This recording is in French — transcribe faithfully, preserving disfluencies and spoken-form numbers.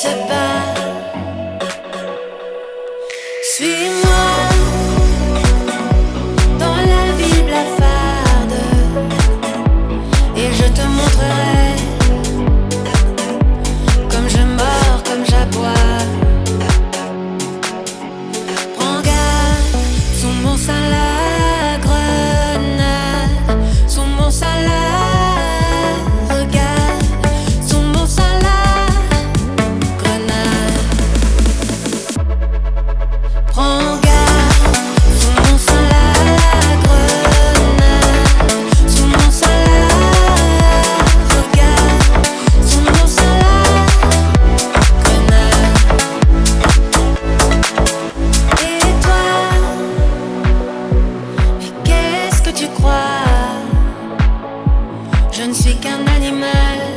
se bat. Suis-moi dans la ville blafarde et je te montrerai comme je mords, comme j'aboie. Prends garde, sous mon sein la grenade, sous mon sein la regarde, sous mon sein la grenade. Prends garde, sous mon sein la grenade, sous mon sein la regarde, sous mon sein la grenade. Et toi, mais qu'est-ce que tu crois? Je ne suis qu'un animal.